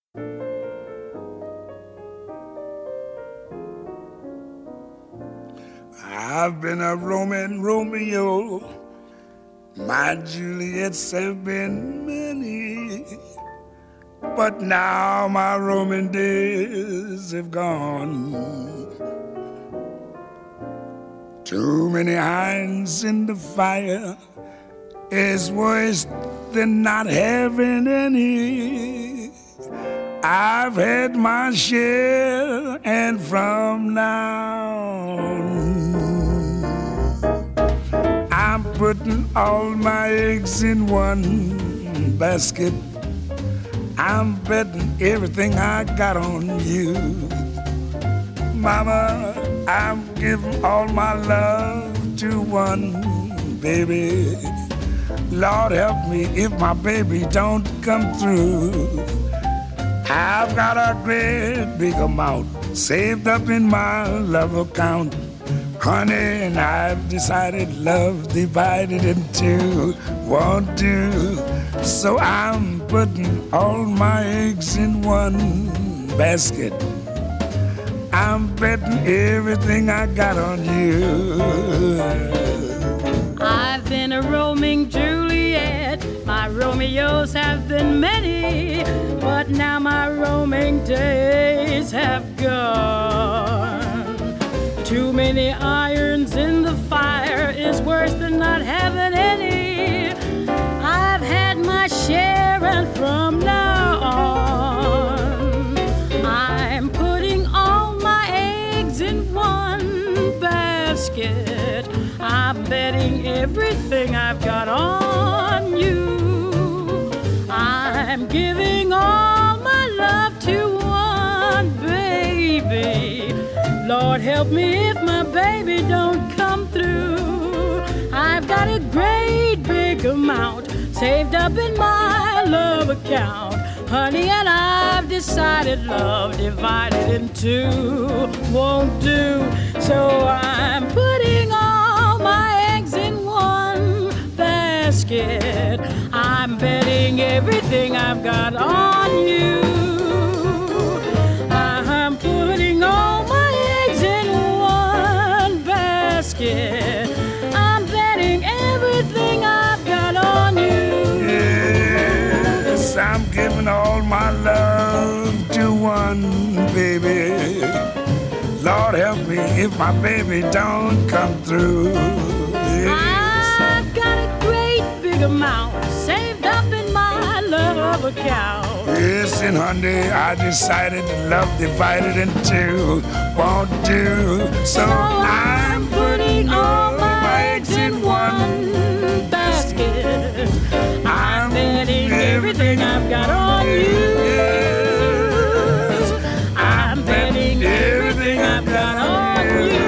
I've been a Roman Romeo, my Juliets have been many, but now my Roman days have gone. Too many irons in the fire is worse than not having any. I've had my share, and from now on, I'm putting all my eggs in one basket. I'm betting everything I got on you. Mama, I'm giving all my love to one baby. Lord help me if my baby don't come through. I've got a great big amount saved up in my love account. Honey, and I've decided love divided in two won't do. So I'm putting all my eggs in one basket. I'm betting everything I got on you. I've been a roaming Juliet, my Romeos have been many, but now my roaming days have gone. Too many irons in the fire is worse than not having any. I've had my share, and from now on, I'm putting all my eggs in one basket. I'm betting everything I've got on you. I'm giving all my love to one baby. Lord help me if my baby don't come through. I've got a great big amount saved up in my love account. Honey, and I've decided love divided in two won't do. So I'm putting all my eggs in one basket. I'm betting everything I've got on you. I'm putting all my eggs in one basket. I'm betting everything I've got on you. Yes, I'm giving all my love to one baby. Lord help me if my baby don't come through. Yes. I've got a great big amount saved up in my love account. Yes, and honey, I decided love divided in two won't do. So I'm putting all my eggs in one basket. I'm betting everything I've got on you. Yes, I'm betting everything I've got on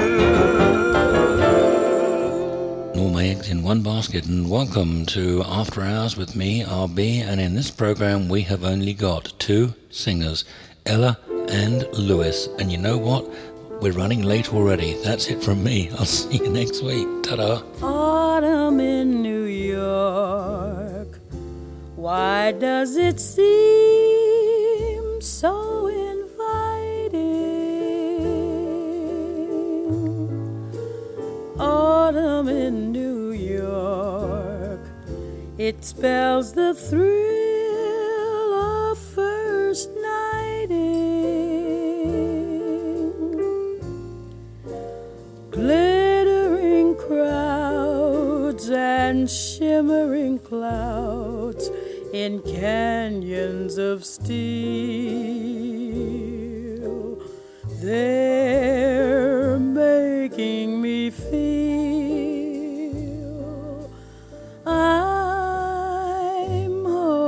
you. All my eggs in one basket, and welcome to After Hours with me, RB, and in this program we have only got two singers, Ella and Lewis, and you know what? We're running late already. That's it from me. I'll see you next week. Ta-da. Autumn in New York, why does it seem so inviting? Autumn in New York, it spells the thrill of first nighting. Glittering crowds and shimmering clouds in canyons of steel. They're making me feel I'm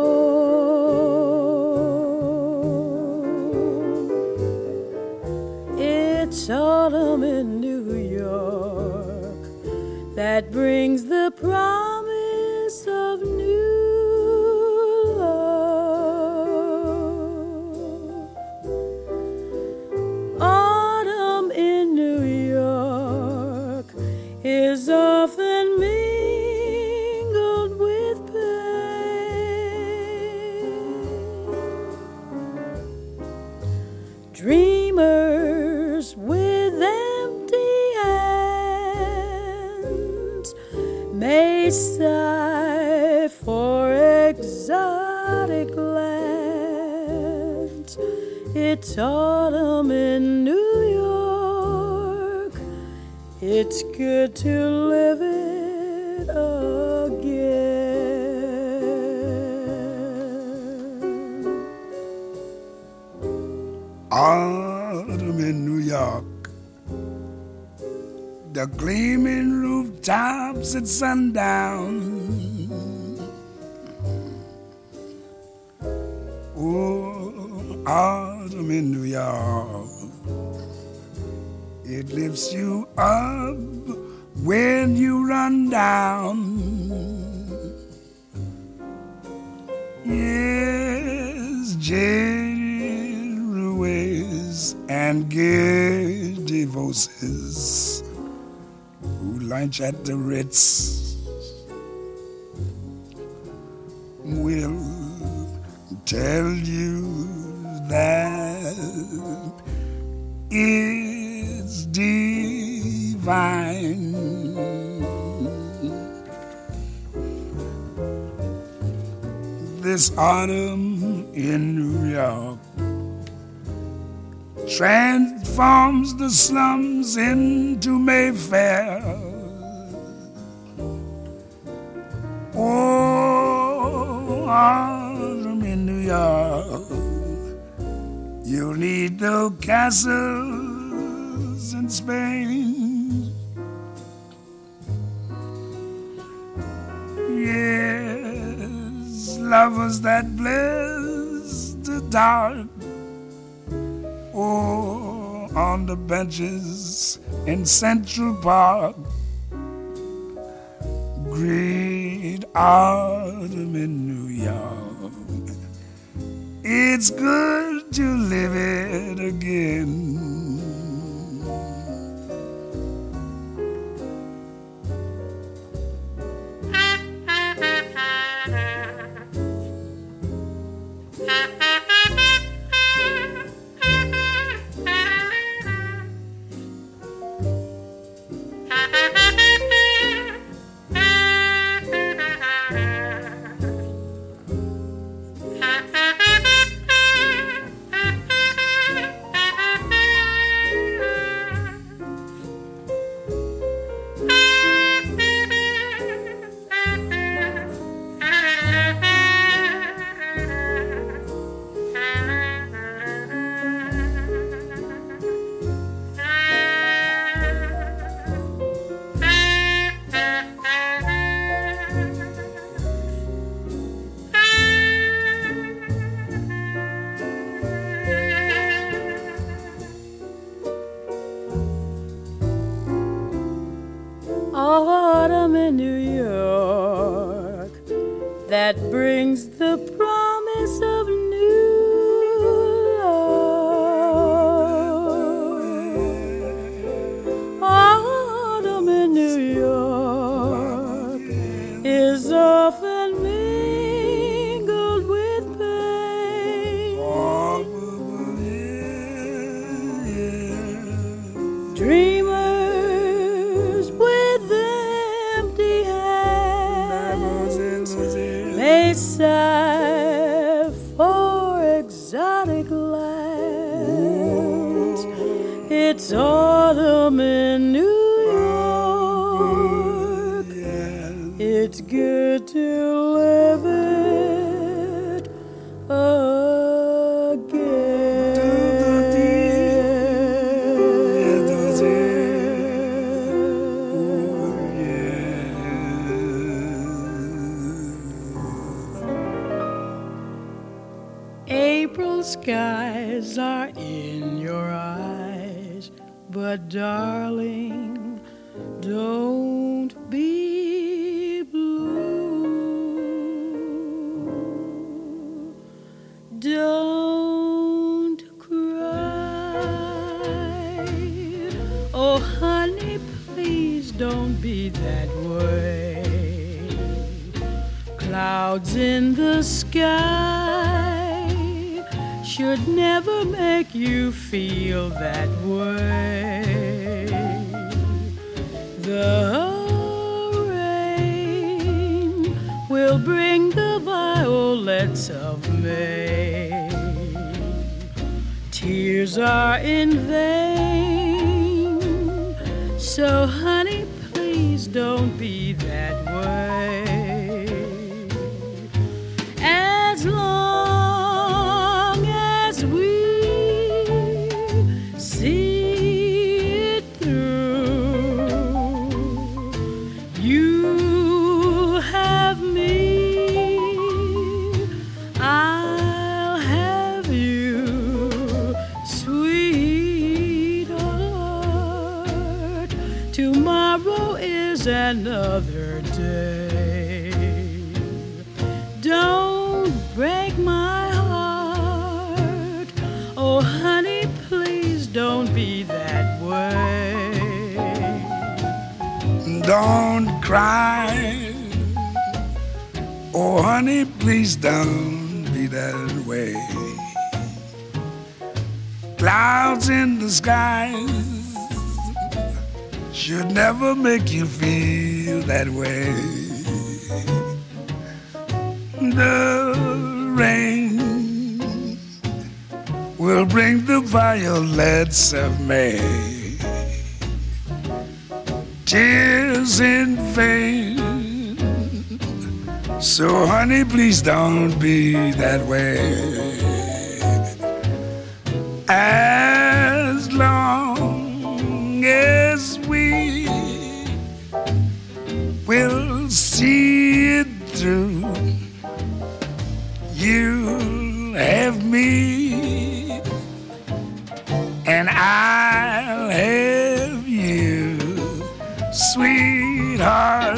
home. It's autumn in New York that brings the promise of new love. Autumn in New York is often mingled with pain. Dreamers with empty hands may sigh for exotic lands. It's autumn in New York. It's good to live it again. Autumn in New York, the gleaming rooftops at sundown. Oh, autumn in New York, it lifts you up when you run down. Yes, jaded ruins and giddy voices who lunch at the Ritz will tell you that it's divine. This autumn in New York transforms the slums into Mayfair. Oh, autumn in New York, you'll need the castles in Spain. Yes, lovers that bless the dark. Oh, on the benches in Central Park, great autumn in New York. It's good to live it again. Autumn in New York that brings the promise of new love. Autumn in New York is often mingled with pain. Dreamers with empty hands may sigh for exotic lands. It's autumn in New York. It's good to live it April skies are in your eyes, but darling, don't be blue. Don't cry. Oh, honey, please don't be that way. Clouds in the sky should never make you feel that way. The rain will bring the violets of May. Tears are in vain, so honey, please don't be that way. As long as we see it through, you have me, I'll have you, sweetheart. Tomorrow is another day. Don't break my heart. Oh, honey, please don't be that way. Don't cry. Oh, honey, please don't be that way. Clouds in the sky should never make you feel that way. The rain will bring the violets of May. Tears in vain, so honey, please don't be that way. As long as we will see it through, you'll have me, and I'll have you, sweetheart.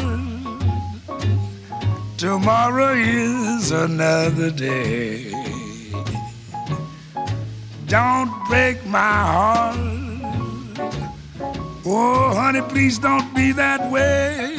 Tomorrow is another day. Don't break my heart. Oh, honey, please don't be that way.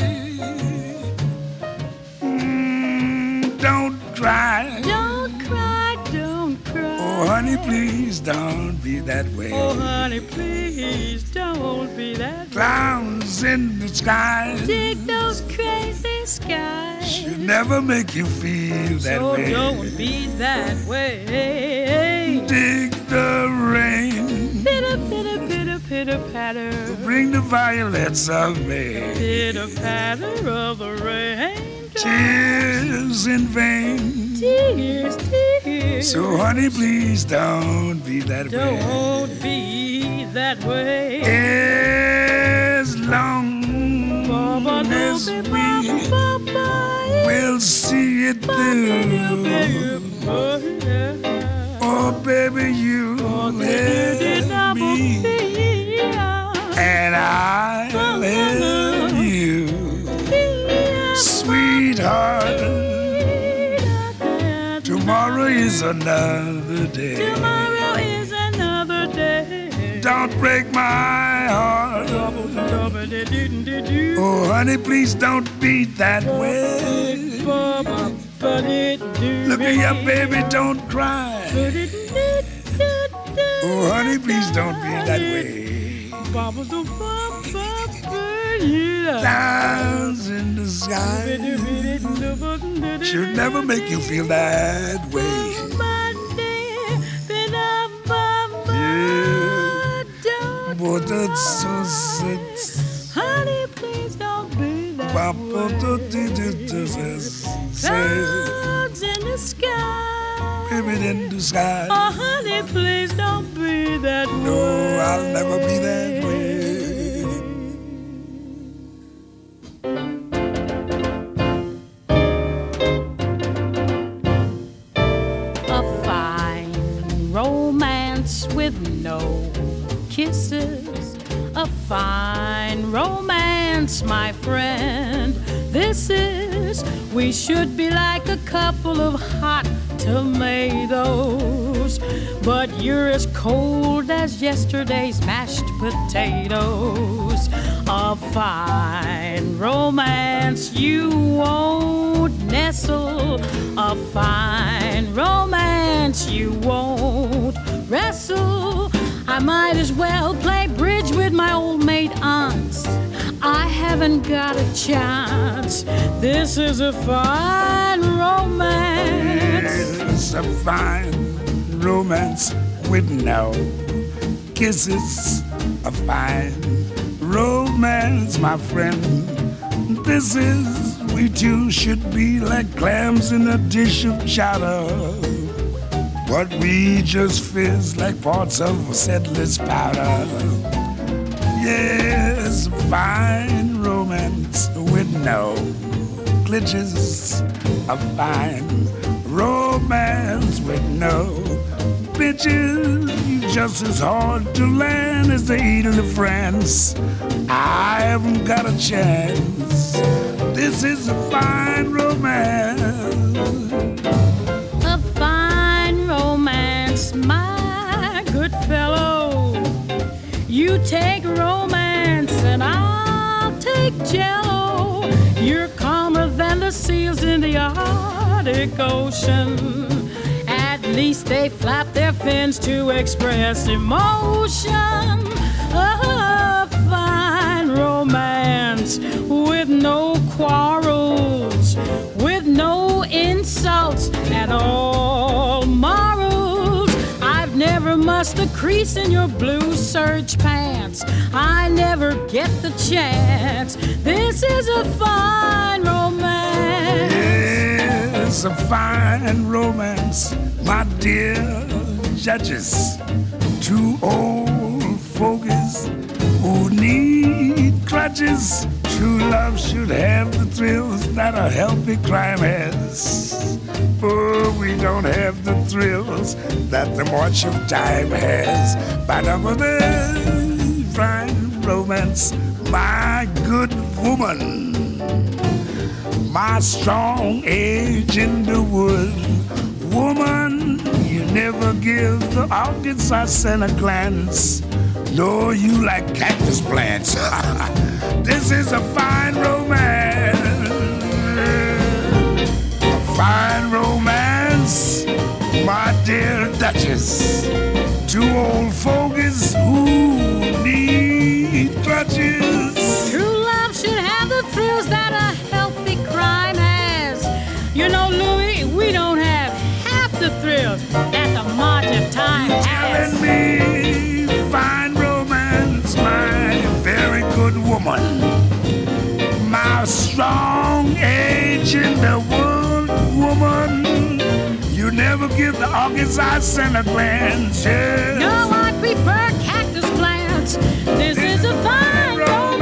Don't cry. Don't cry, don't cry. Oh, honey, please don't be that way. Oh, honey, please don't be that way. Clouds in the sky Dig those crazy skies. should never make you feel that So way. don't be that way. Dig the rain, Pitter, pitter, pitter, pitter, patter. bring the violets of May. Pitter, patter of the rain. Tears in vain, Tears, tears. so honey, please don't be that way. Don't be that way. As long as we will see it through. Oh, baby, you have me, and I'll have you, sweetheart. Tomorrow is another day. Tomorrow is another day. Don't break my heart. Oh, honey, please don't be that way. Look at your baby, don't cry. Oh, honey, please don't be that way. Clouds in the sky should never make you feel that way. But that's so sad. Honey, please don't be that way. Clouds in the sky. Baby in the sky. Oh, honey, please don't be that way. No, I'll never be that way. A fine romance with no kisses. A fine romance, my friend. This is, we should be like a couple of hot tomatoes, but you're as cold as yesterday's mashed potatoes. A fine romance you won't nestle, a fine romance you won't wrestle. I might as well play bridge with my old maid aunts. I haven't got a chance. This is a fine romance. It's a fine romance with no kisses. A fine romance, my friend. This is, we two should be like clams in a dish of chowder, but we just fizz like parts of a settler's powder. Yes, fine romance with no glitches. A fine romance with no bitches. Just as hard to land as the Ile of France. I haven't got a chance. This is a fine romance. A fine romance, my good fellow. You take romance and I'll take Jello. You're calmer than the seals in the Arctic Ocean. At least they flap their fins to express emotion. A fine romance with no quarrels, with no insults at all morals. I've never mussed a crease in your blue serge pants. I never get the chance. This is a fine romance. Yes, a fine romance, my dear judges. Two old fogies who need crutches. True love should have the thrills that a healthy crime has. Oh, we don't have the thrills that the march of time has. But over the fine romance, my good woman, my strong age in the wood. Woman, you never give the orchids I send a glance. No, you like cactus plants. This is a fine romance. A fine romance, my dear Duchess. Two old fogies who need crutches. True love should have the thrills that a healthy crime has. You know, Louis, we don't have half the thrills that the march of time has. Telling me fine romance, my very good woman. My strong age in the world, woman. You never give the orchids I send a glance. Yes. No, I prefer cactus plants. This is a fine romance.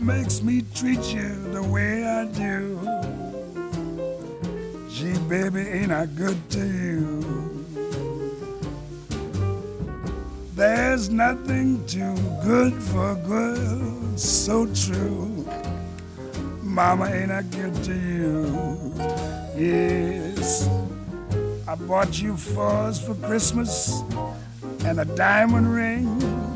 makes me treat you the way I do? Gee, baby, ain't I good to you? There's nothing too good for a girl, so true. Mama, ain't I good to you? Yes, I bought you flowers for Christmas and a diamond ring,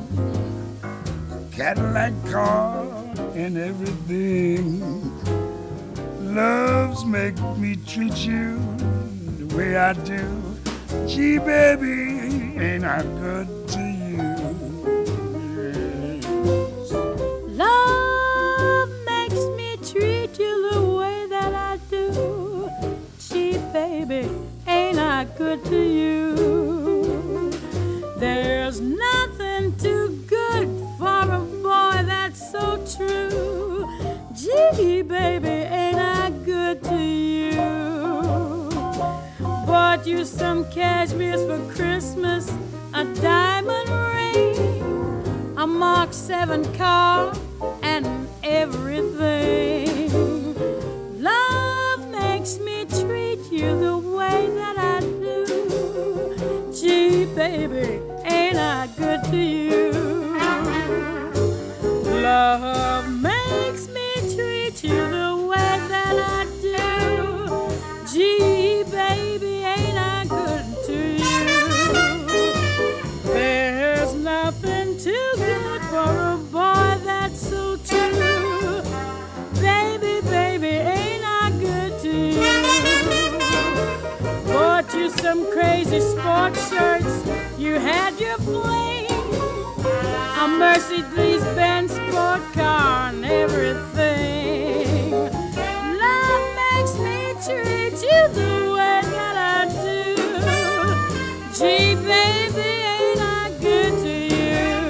Cadillac car and everything. Loves make me treat you the way I do. Gee, baby, ain't I good to you? Yes. Love makes me treat you the way that I do. Gee, baby, ain't I good to you? There's nothing too good for a boy that's so true. Gee, baby, ain't I good to you? Bought you some cashmere's for Christmas, a diamond ring, a Mark 7 car, and everything. Love makes me treat you the way that I do. Gee, baby, ain't I good to you? Love makes me treat you the way that I do. Gee, baby, ain't I good to you? There's nothing too good for a boy that's so true. Baby, baby, ain't I good to you? Bought you some crazy sports shirts, you had your fling, a Mercedes-Benz sport car and everything. Love makes me treat you the way that I do. Gee, baby, ain't I good to you?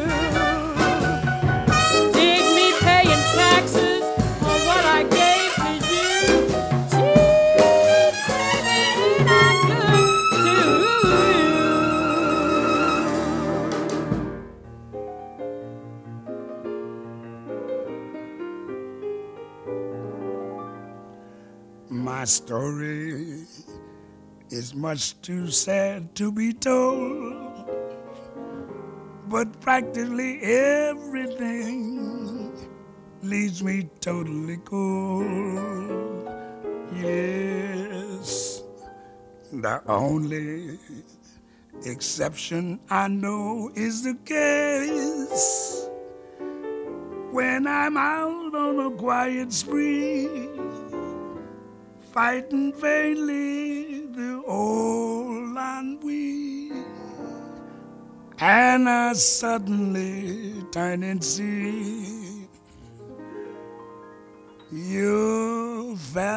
Dig me paying taxes on what I gave to you. Gee, baby, ain't I good to you? My story is much too sad to be told, but practically everything leaves me totally cold. Yes, the only exception I know is the case when I'm out on a quiet spree, fighting vainly the old ennui, and I suddenly turn and see your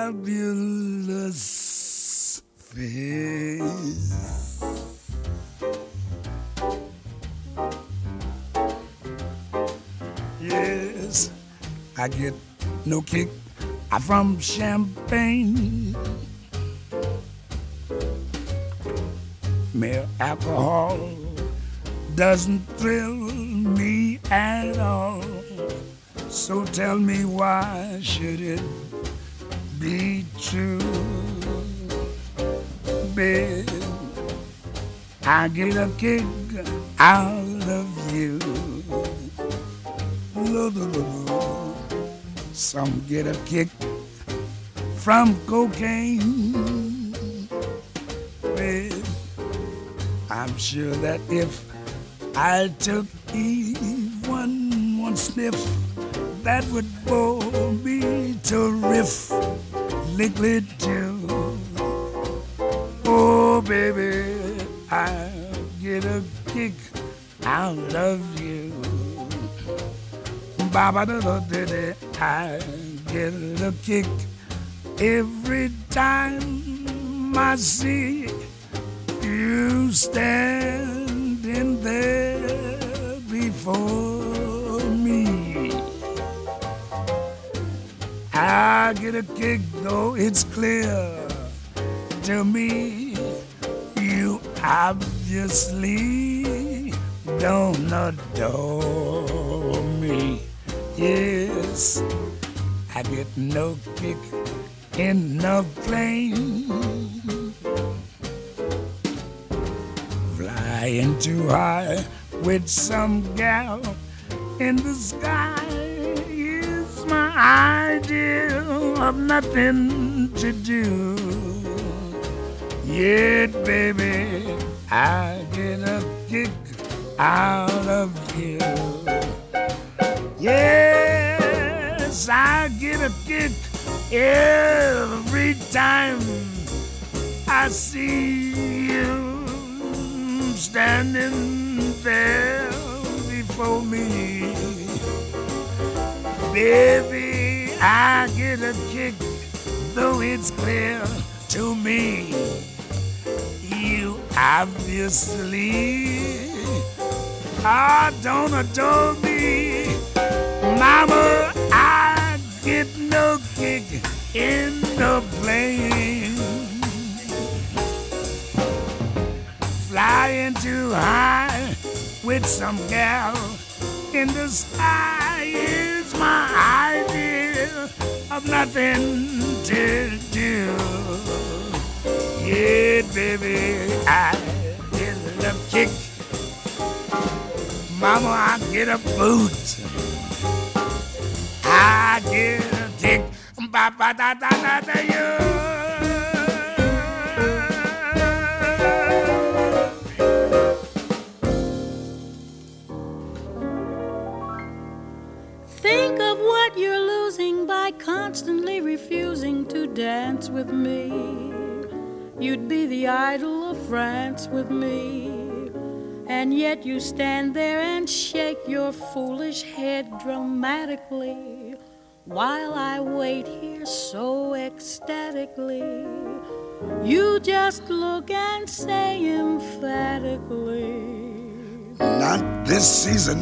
fabulous face. Yes, I get no kick from champagne, mere alcohol doesn't thrill me at all. So tell me, why should it be true? Babe, I get a kick out of you. Some get a kick from cocaine. Babe, I'm sure that if I took even one sniff, that would bore me to riff liquid too. Oh, baby, I get a kick out of you. Ba-ba-da-da-da-da, I get a kick every time I see you standing there before me. I get a kick, though it's clear to me you obviously don't adore me. Yes, I get no kick in the plane. Flying too high with some gal in the sky is my idea of nothing to do. Yet, baby, I get a kick out of you. Yes, I get a kick every time I see you standing there before me. Baby, I get a kick, though it's clear to me you obviously don't adore me. Mama, I get no kick in the plane. Flying too high with some gal in the sky is my idea of nothing to do. Yeah, baby, I get a kick. Mama, I get a boot. I get a kick. Ba-ba-da-da-da-da-yo. Think of what you're losing by constantly refusing to dance with me. You'd be the idol of France with me. And yet you stand there and shake your foolish head dramatically while I wait here so ecstatically. You just look and say emphatically, not this season.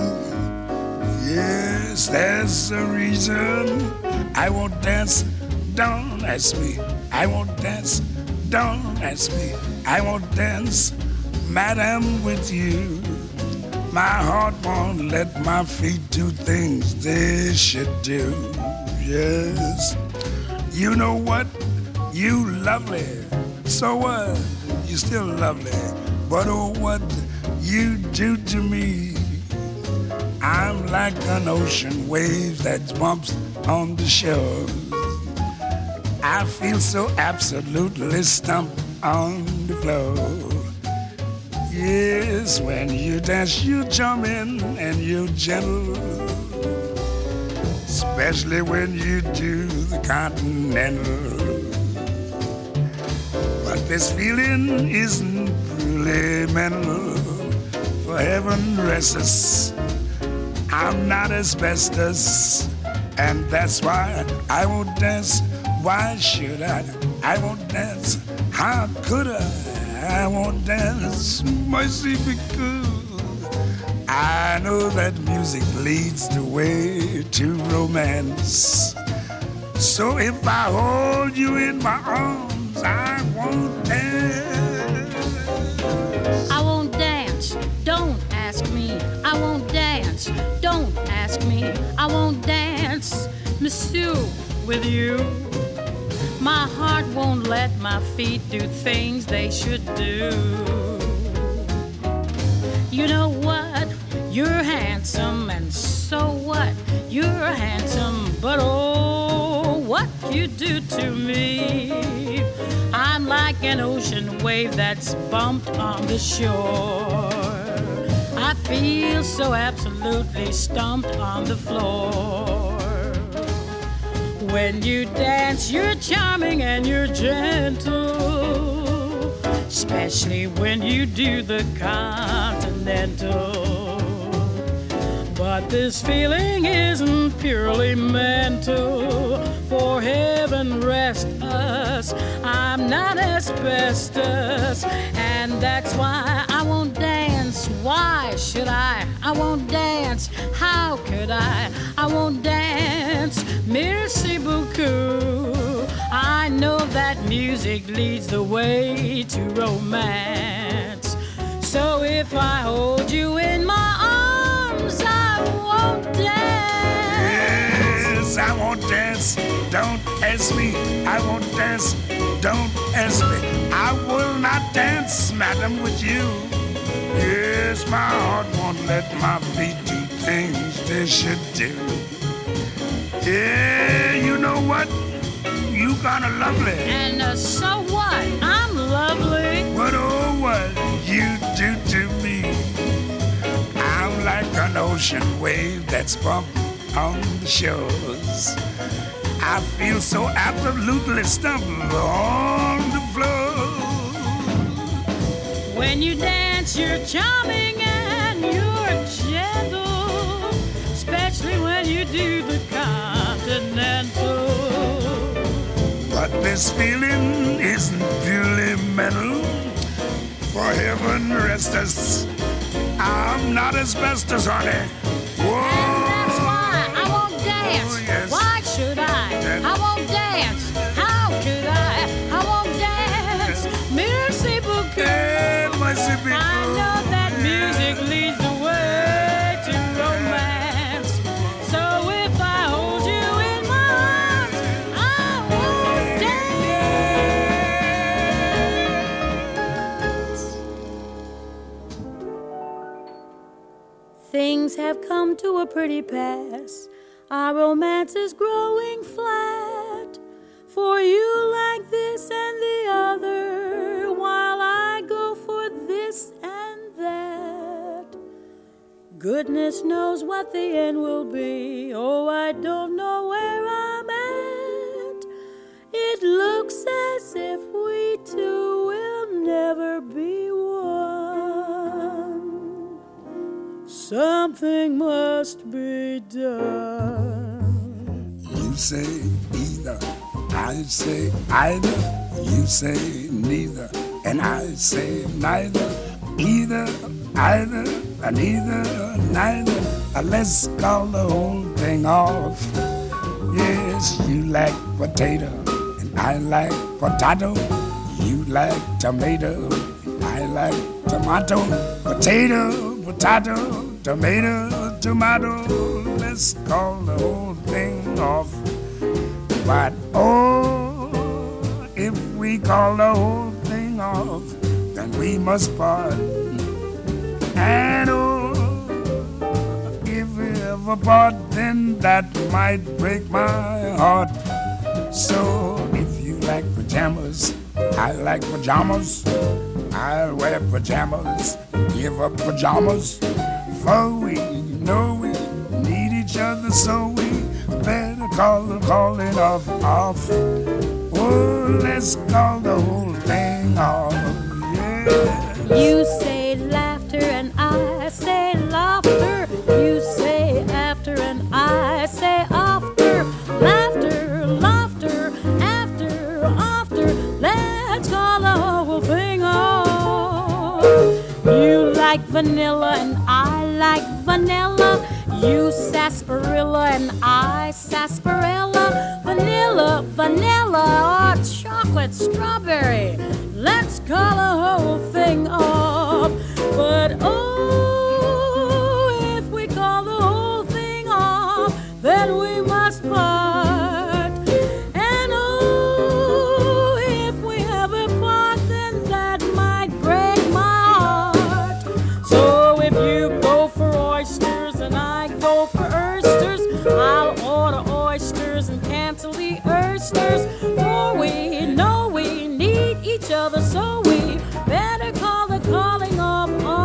Yes, there's a reason I won't dance. Don't ask me. I won't dance. Don't ask me. I won't dance, madam, with you. My heart won't let my feet do things they should do. Yes, you know what? You lovely. So what? You still lovely. But oh, what you do to me? I'm like an ocean wave that bumps on the shore. I feel so absolutely stumped on the floor. Yes, when you dance, you charming and you gentle, especially when you do the continental. But this feeling isn't truly mental. For heaven rest us, I'm not asbestos, and that's why I won't dance. Why should I? I won't dance. How could I won't dance. Mercy, because I know that music leads the way to romance. So if I hold you in my arms, I won't dance. I won't dance. Don't ask me. I won't dance. Don't ask me. I won't dance, monsieur, with you. My heart won't let my feet do things they should do. You know what? You're handsome, and so what? You're handsome, but oh, what you do to me. I'm like an ocean wave that's bumped on the shore. I feel so absolutely stumped on the floor. When you dance, you're charming and you're gentle, especially when you do the continental. But this feeling isn't purely mental. For heaven rest us, I'm not asbestos, and that's why I won't dance. Why should I? I won't dance. How could I? I won't dance. Merci beaucoup. I know that music leads the way to romance. So if I hold you in my arms, I won't dance. ask me, I won't dance. Don't ask me, I will not dance, madam, with you. Yes, my heart won't let my feet do things they should do. Yeah, you know what? You kinda lovely. And so what? I'm lovely. But oh, what you do to me. I'm like an ocean wave that's bumped on the shores. I feel so absolutely stumped on the floor. When you dance, you're charming and you're gentle, especially when you do the continental. But this feeling isn't purely mental. For heaven rest us, I'm not asbestos, honey. Whoa. And that's why I won't dance. Oh, yes. Why should I? I won't dance. How could I? I won't dance. Merci beaucoup. Hey, merci beaucoup. I know that music leads the way to romance. So if I hold you in my arms, I will dance. Things have come to a pretty pass. Our romance is growing flat. For you like this and the other, while I go for this and that. Goodness knows what the end will be. Oh, I don't know where I'm at. It looks as if we two will never be one. Something must be done. You say either, I say either. You say neither, and I say neither. Either, either, and either, neither. Let's call the whole thing off. Yes, you like potato, and I like potato. You like tomato, and I like tomato. Potato, potato, tomato, tomato. Let's call the whole thing off. But oh, if we call the whole thing off, then we must part. And oh, if we ever part, then that might break my heart. So if you like pajamas, I like pajamas. I'll wear pajamas, give up pajamas. For we know we need each other, so we better call it off. Oh, let's call the whole thing off. Yeah. You say laughter and I say laughter. You say after and I say after. Laughter, laughter, after. Let's call the whole thing off. You like vanilla and I like vanilla. You sarsaparilla and I sarsaparilla. Vanilla, vanilla, or chocolate, strawberry. Let's call the whole thing off. But oh, if we call the whole thing off, then we must part. And oh, if we ever part, then that might break my heart. So if you go for oysters and I go for oysters, I'll order oysters and cancel the oysters. For we know we need each other, so we better call the calling off.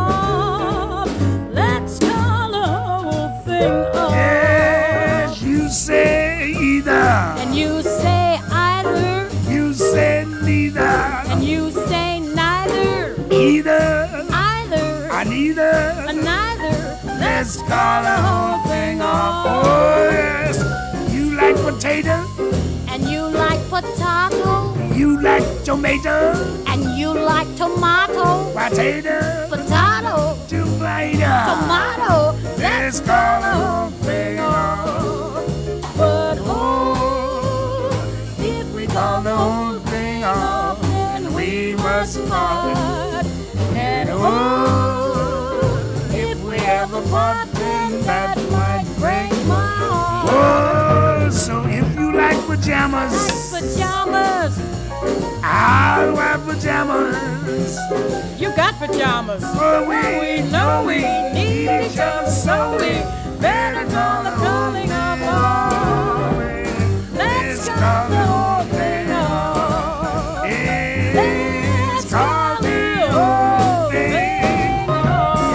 Let's call the whole thing off. Yes, you say either. And you say either. You say neither. And you say neither. Either. Either. I neither. Neither. Let's call the whole thing off. Oh, yes. You like potato. And you like potato. You like tomato. And you like tomato. Potato. Potato. Tomato. Tomato. Let's call the whole thing off. But oh, If we call the whole thing off, then we must part. and oh, if we ever part, then that might break my heart. Oh, so if you like pajamas. Pajamas. I'll wear pajamas. You got pajamas. For we know we need each other, so we better call the calling of all. Let's call the whole thing off. Let's call the whole thing off.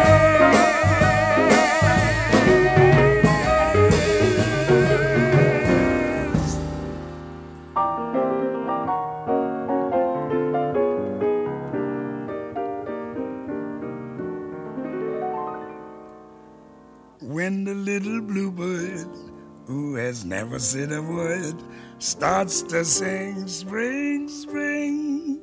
When the little bluebird, who has never said a word, starts to sing spring, spring.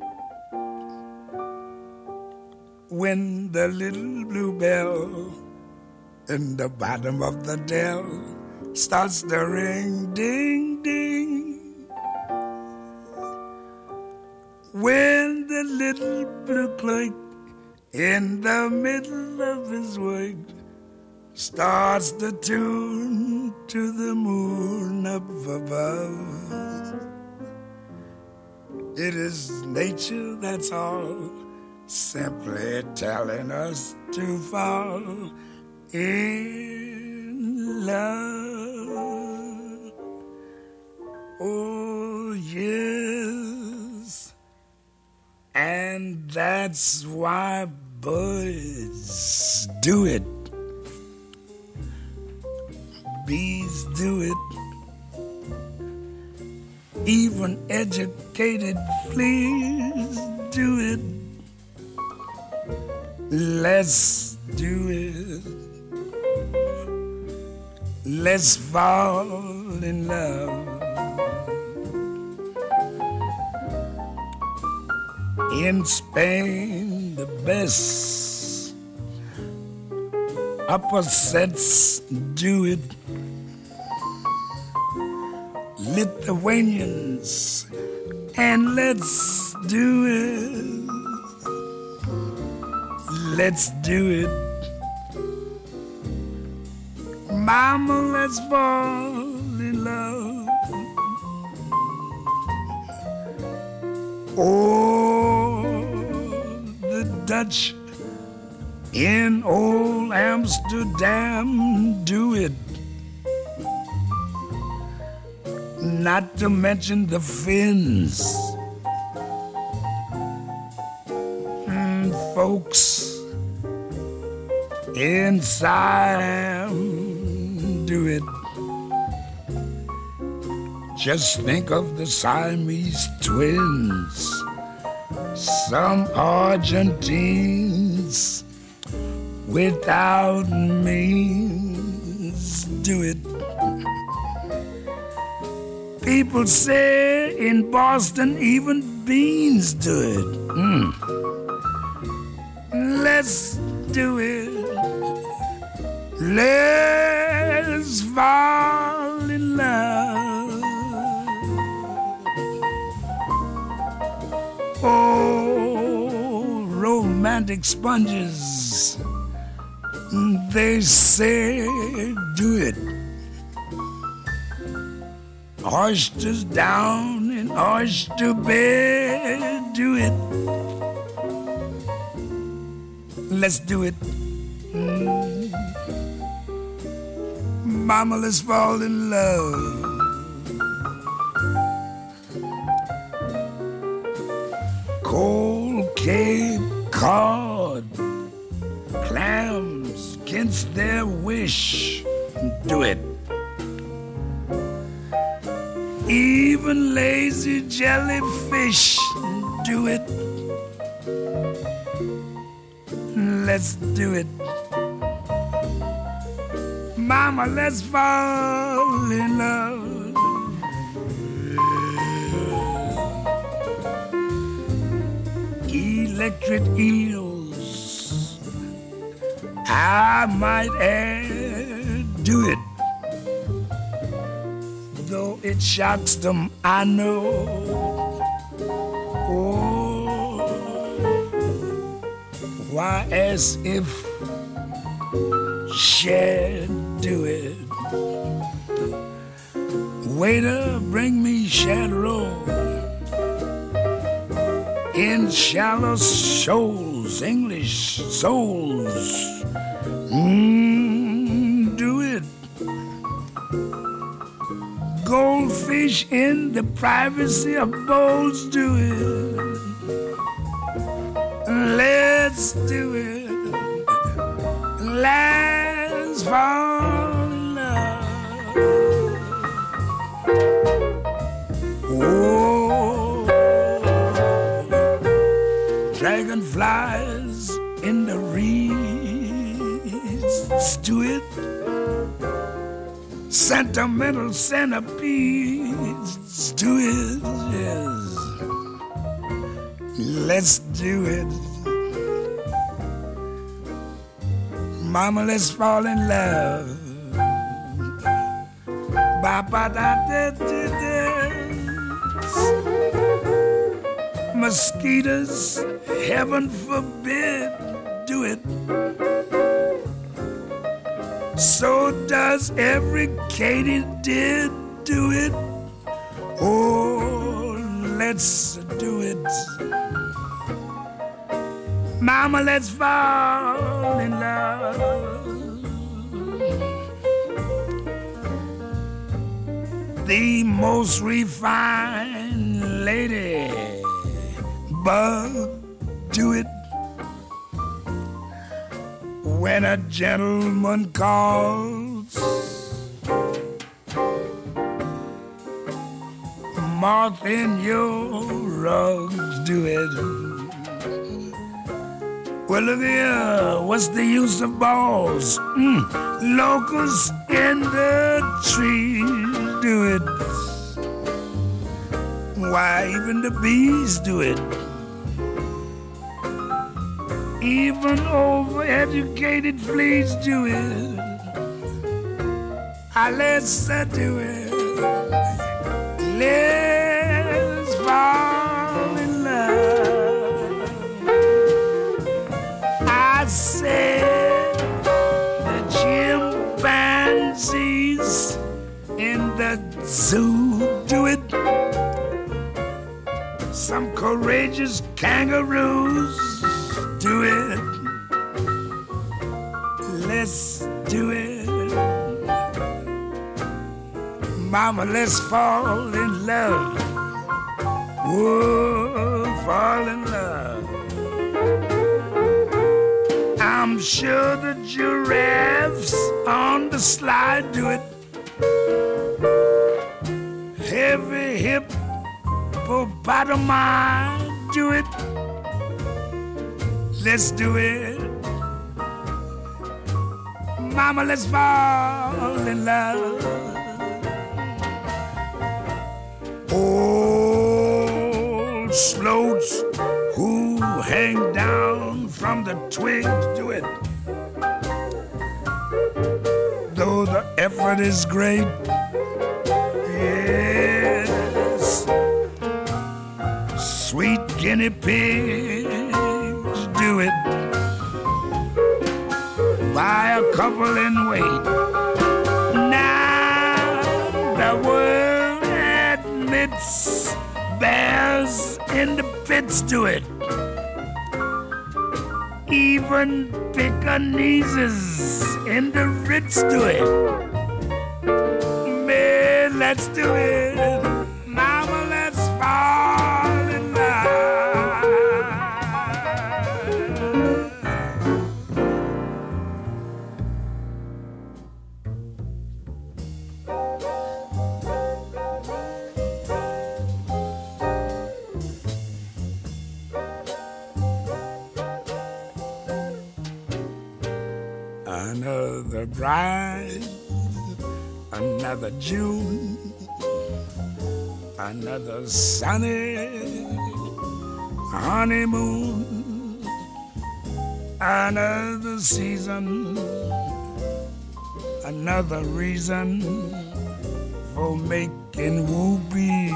When the little bluebell in the bottom of the dell starts to ring, ding, ding. When the little blue clerk in the middle of his work starts to tune to the moon up above. It is nature, that's all, simply telling us to fall in love. Oh, yes. And that's why birds do it. Bees do it. Even educated fleas do it. Let's do it. Let's fall in love. In Spain, the best upper sets do it. Lithuanians, and let's do it. Let's do it. Mama, let's fall in love. Oh, the Dutch in old Amsterdam do it. Not to mention the Finns. Folks in Siam do it. Just think of the Siamese twins. Some Argentines without means do it. People say in Boston even beans do it. Let's do it. Let's fall in love. Oh, romantic sponges, they say do it. Oysters down in oyster bed do it. Let's do it. Mama, let's fall in love. Cold Cape Cod clams against their wish do it. Even lazy jellyfish do it. Let's do it. Mama, let's fall in love. Electric eels, I might add, do it. Though it shocks them, I know. Oh, why, as if should do it. Waiter, bring me Chardonnay in shallow shoals, English souls. Do it. Goldfish in the privacy of bowls, do it. Let's do it. Let's fall in love. Oh, dragonflies in the reeds, do it. Sentimental centipedes, do it, yes. Let's do it. Mama, let's fall in love. Ba-ba-da-da-da-da. Mosquitoes, heaven forbid, do it. So does every katydid, do it. Oh, let's do it. Mama, let's fall in love. The most refined lady bug, do it. When a gentleman calls, moth in your rugs, do it. Well, look here, what's the use of balls? Locusts in the trees, do it. Why, even the bees do it. Even overeducated fleas do it. Let's do it. Let's fall in love. I said the chimpanzees in the zoo do it. Some courageous kangaroos do it. Let's do it. Mama, let's fall in love. Whoa, fall in love. I'm sure the giraffes on the slide do it. Heavy hippopotami do it. Let's do it. Mama, let's fall in love. Old sloats who hang down from the twigs do it. Though the effort is great, yes. Sweet guinea pigs do it. Buy a couple and wait. Now the world admits bears in the pits do it. Even Pekingese in the Ritz do it. Man, let's do it. Mama, let's fall in love. Another bride, another June, another sunny honeymoon, another season, another reason for making whoopee.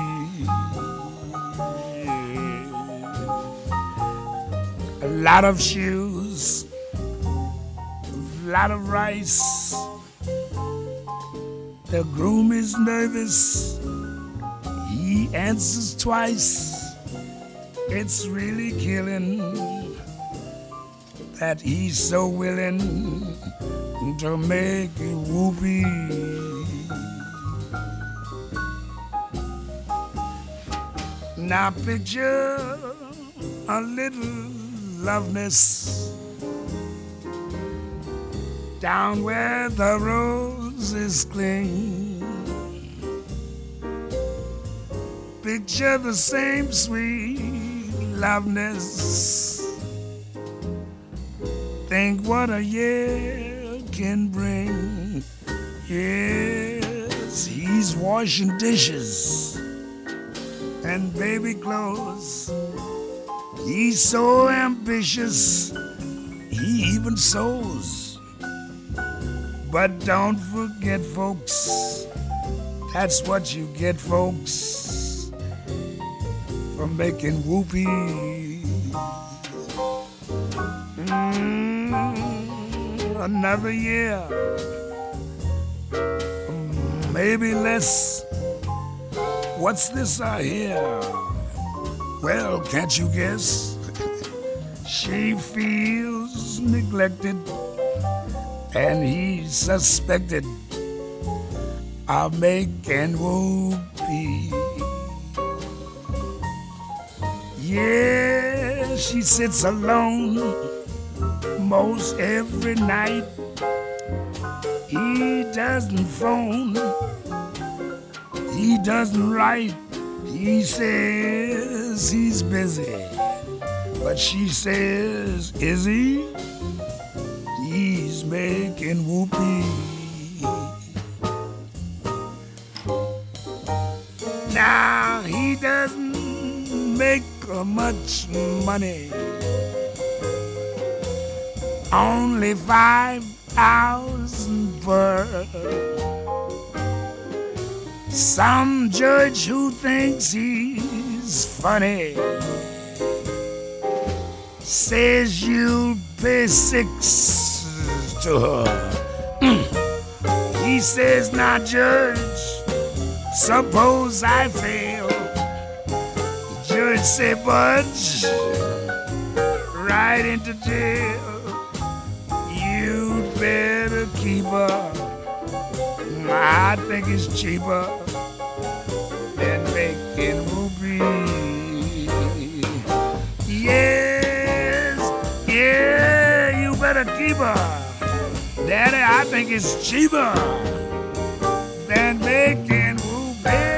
A lot of shoes, a lot of rice, The groom is nervous, he answers twice. It's really killing that he's so willing to make you whoopee. Now picture a little loveness down where the roses cling. Picture the same sweet loveness. Think what a year can bring. Yes, he's washing dishes and baby clothes. He's so ambitious, he even sews. But don't forget, folks, that's what you get, folks, for making whoopee. Another year, maybe less. What's this I hear? Well, can't you guess? She feels neglected, and he's suspected of making whoopee. Yeah, she sits alone most every night. He doesn't phone, he doesn't write. He says he's busy, but she says, is he? He's making whoopee. Now he doesn't make much money, only 5,000 per. Some judge who thinks he's funny says you'll pay 6 to her. He says, now judge, suppose I fail. The judge say, budge, right into jail. You'd better keep her. I think it's cheaper than making whoopee. Yes, yeah, you better keep her. Daddy, I think it's cheaper than making whoopee.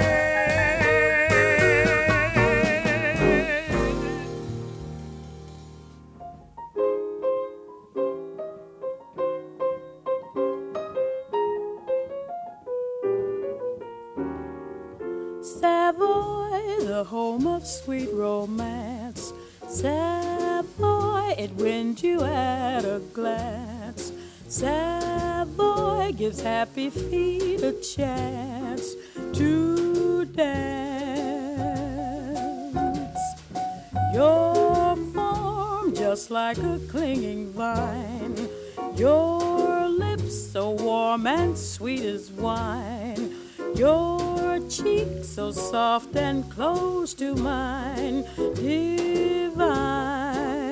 Savoy, the home of sweet romance. Savoy, it wins you at a glance. Savoy gives happy feet a chance to dance. Your form just like a clinging vine. Your lips so warm and sweet as wine. Your cheek so soft and close to mine, divine.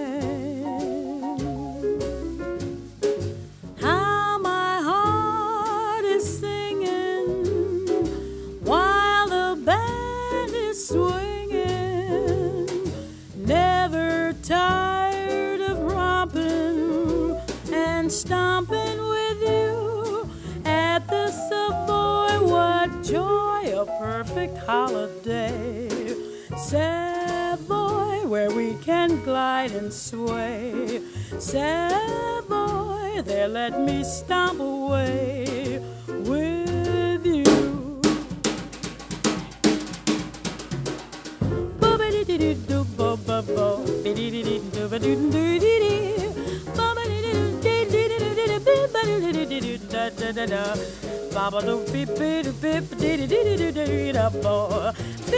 How my heart is singing while the band is swinging, never tired of romping and stomping with you at the Savoy. What joy, a perfect holiday. Savoy, where we can glide and sway. Savoy, there let me stomp away with you. Baba do beep beep beep dee dee dee dee dee da bo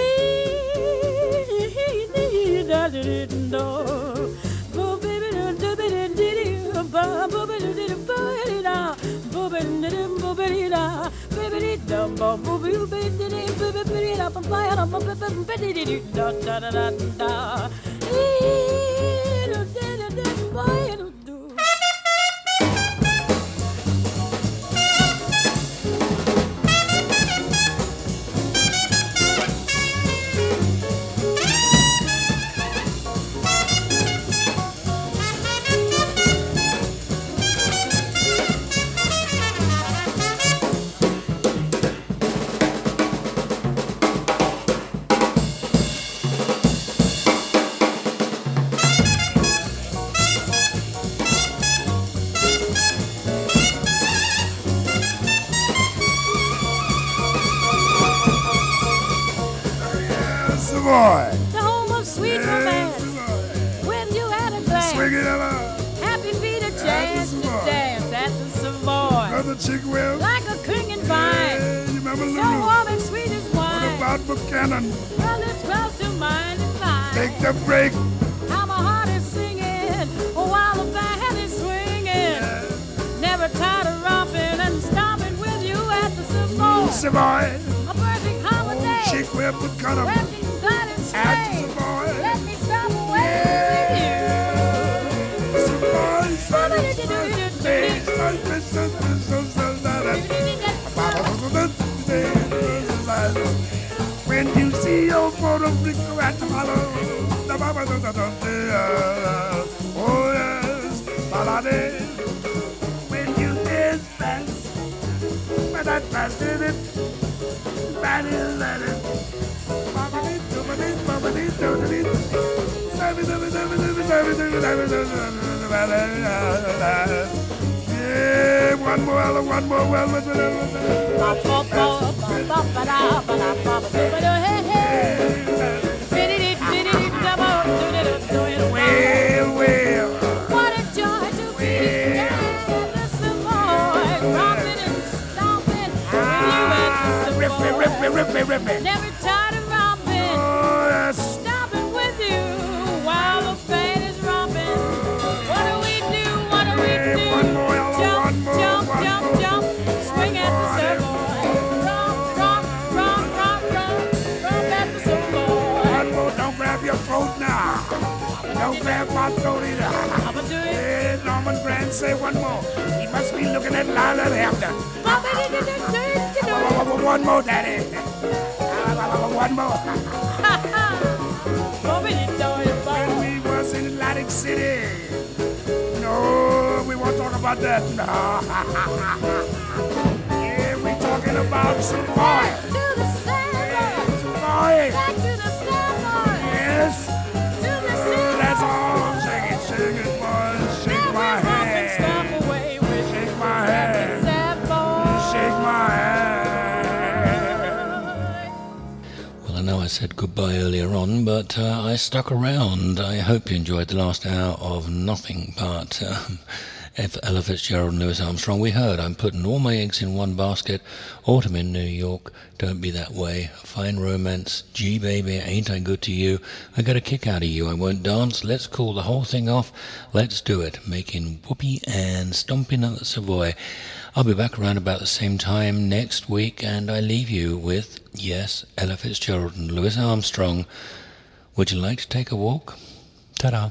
beep da dee do bo baby do dee dee ba bo dee dee ba da bo dee bo dee da baby do Savoy. The home of sweet romance. When you had a glance. Swing it up. Happy feet a chance to dance at the Savoy. Another chick will. Like a clinging vine. Yeah, you remember So Lulu? warm and sweet as What wine. about Buchanan? Her lips close to mine and mine. Take the break. How my heart is singing while the band is swinging. Never tired of romping and stomping with you at the Savoy. Savoy. A perfect holiday. Chick will Buchanan. Let me glide and At the sway. Savoy. Let me stop away with you. Savoy. When you see your photo flicker at the hollow, oh yes, balade. When you dance fast, but that fast in it, that is that it. Yeah, one more, well. Well. What a joy to be at the Savoy, romping and stomping with you at the Savoy. Rip me. Never tired of romping, Oh, yes. stomping with you while the band is romping. What do we do? What do we Hey, do? one more, Ella, Jump, one more, jump, one jump, more. jump. Swing at the Savoy. Romp at the Savoy. One more, don't grab your throat now. Don't grab my throat either. I'ma do it. Hey, Norman Brand, say one more. He must be looking at Lila Hampton. One more, Daddy. One more. When we was in Atlantic City. No, we won't talk about that. No. Yeah, we talking about some boy. Boy. Yes. That's all. Shake it, boy. Shake my hand. Shake my hand. Shake my hand. Well, I know I said goodbye earlier on, but I stuck around. I hope you enjoyed the last hour of nothing but Ella Fitzgerald and Louis Armstrong. We heard I'm putting all my eggs in one basket. Autumn in New York, Don't Be That Way, Fine Romance, Gee Baby, Ain't I Good to You, I Got a Kick Out of You, I Won't Dance, Let's Call the Whole Thing Off, Let's Do It, Making Whoopee and Stomping at the Savoy. I'll be back around about the same time next week, and I leave you with, yes, Ella Fitzgerald and Louis Armstrong. Would you like to take a walk? Ta-da.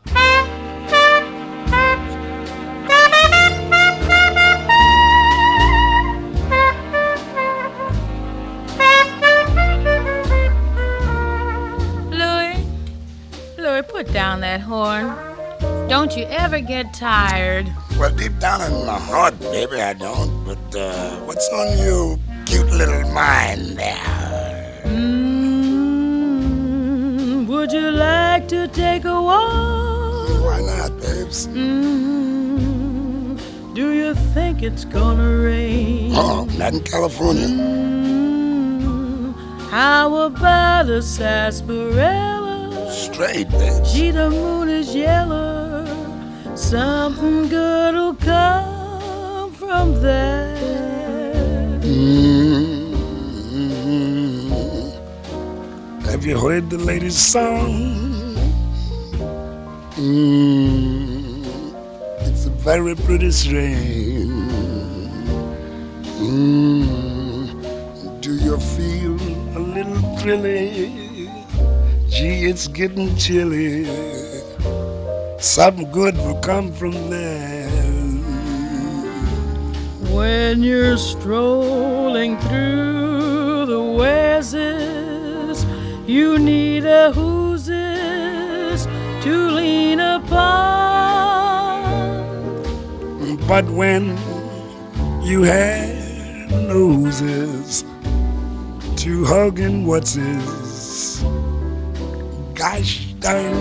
Louis, put down that horn. Don't you ever get tired. Well, deep down in my heart, baby, I don't. But what's on your cute little mind there? Would you like to take a walk? Why not, babes? Do you think it's gonna rain? Oh, not in California. How about a sarsaparilla? Straight, babes. Gee, the moon is yellow. Something good'll come from that. Have you heard the latest song? It's a very pretty strain. Do you feel a little really, gee, it's getting chilly. Something good will come from there. When you're strolling through the Wesses, you need a whooses to lean upon. But when you had noses to hug and what's his, gosh darn.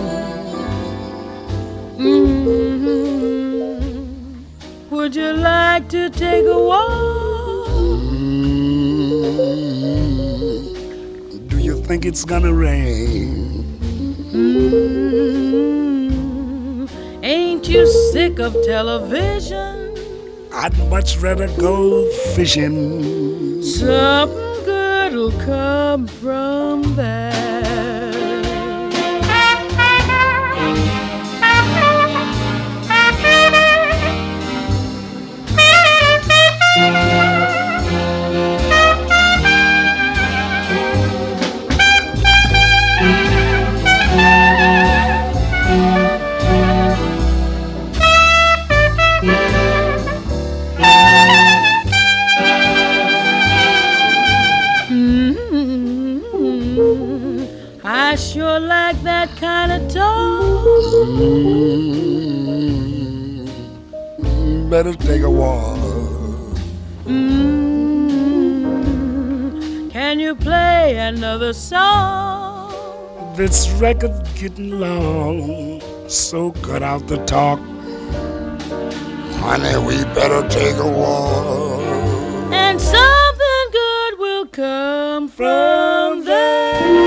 Would you like to take a walk? Do you think it's gonna rain? Ain't you sick of television? I'd much rather go fishing. Something good'll come from that. I sure like that kind of talk. Better take a walk. Can you play another song? This record's getting long, so cut out the talk. Honey, we better take a walk. And something good will come from there.